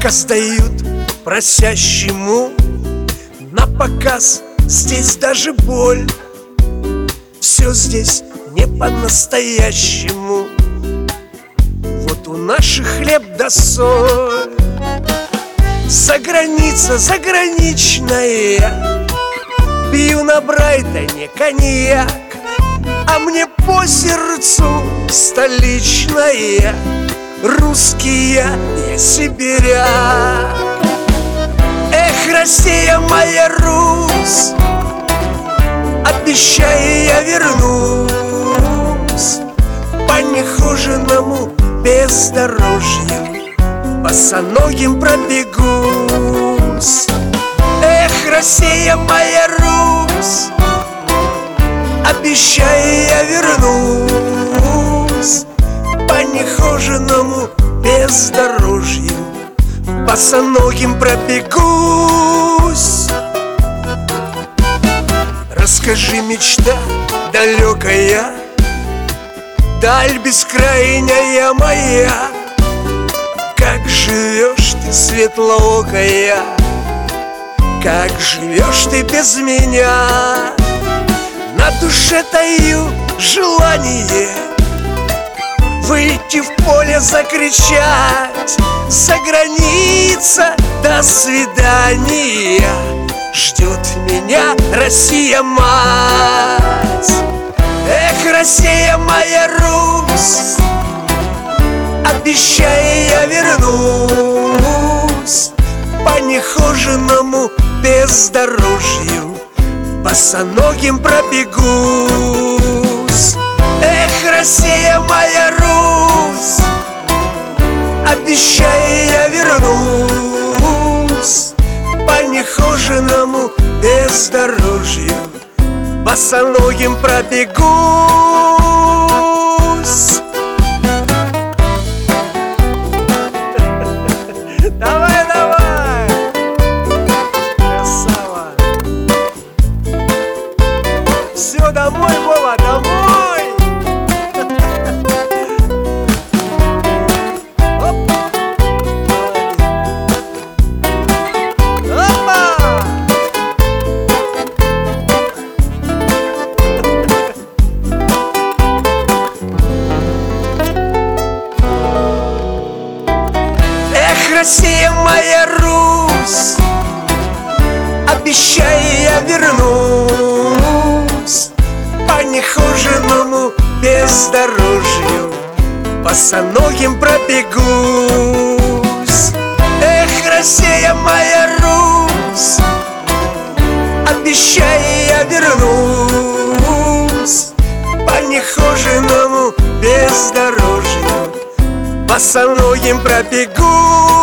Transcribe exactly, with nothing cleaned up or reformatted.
Заказ дают просящему на показ. Здесь даже боль, все здесь не по-настоящему. Вот у наших хлеб да соль. Заграница заграничная, пью на Брайтоне коньяк, а мне по сердцу столичная. Русский я, я сибиряк. Эх, Россия моя, Русь, обещаю, я вернусь по нехоженному бездорожью, босоногим пробегусь. Эх, Россия моя, Русь, обещаю, я вернусь по нехоженому бездорожью, босоногим пробегусь. Расскажи, мечта далекая, даль бескрайняя моя, как живешь ты, светлоокая, как живешь ты без меня. На душе таю желание выйти в поле, закричать: за граница, до свидания, ждет меня Россия, мать. Эх, Россия моя, Русь, обещаю, я вернусь по нехоженому бездорожью, босоногим пробегусь. Эх, Россия моя, Русь, обещаю, я вернусь по нехоженому бездорожью, босоногим пробегусь. Давай, давай, красава. Все, домой, Вова, домой. Россия моя, Русь, обещаю, я вернусь по нехоженому бездорожью, босоногим пробегусь. Эх, Россия моя, Русь, обещаю, я вернусь по нехоженому бездорожью, босоногим пробегусь.